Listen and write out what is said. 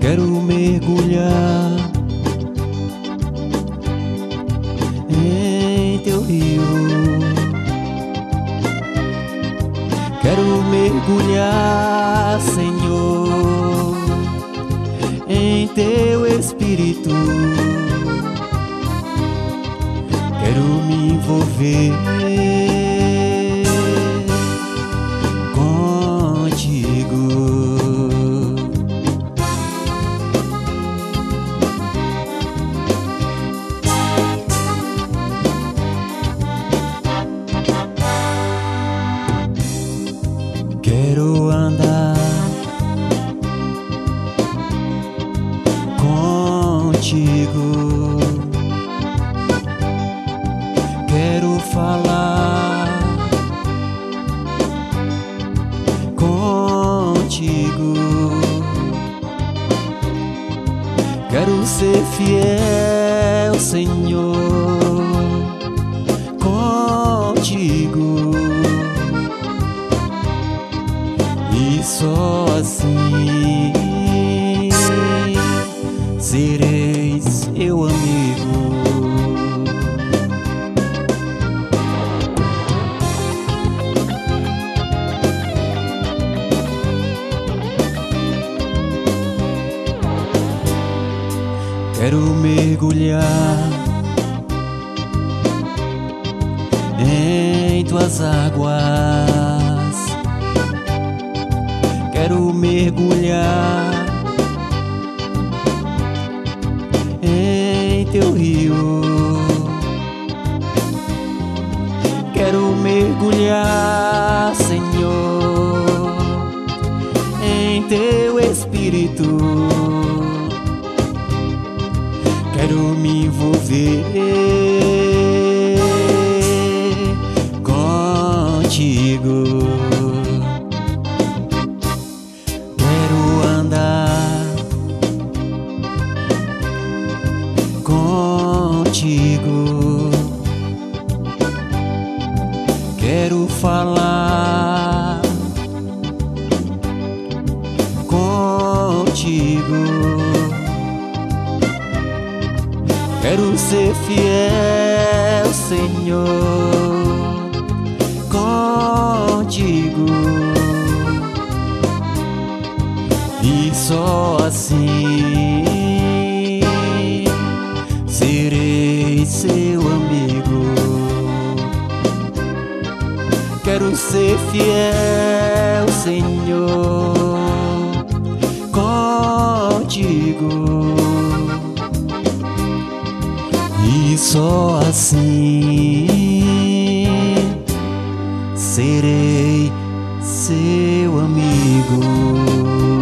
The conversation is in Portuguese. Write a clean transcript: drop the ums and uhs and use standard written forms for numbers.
Quero mergulhar em teu rio. Quero mergulhar, Senhor, em teu Espírito. Quero me envolver contigo. Quero andar contigo. Quero falar contigo. Quero ser fiel, Senhor, contigo. E só assim serei seu amigo. Quero mergulhar em tuas águas. Quero mergulhar em teu rio. Quero mergulhar, Senhor, em teu Espírito. Quero me envolver contigo. Quero andar contigo. Quero falar contigo. Quero ser fiel, Senhor, contigo. E só assim serei seu amigo. Quero ser fiel, Senhor, contigo. E só assim serei seu amigo.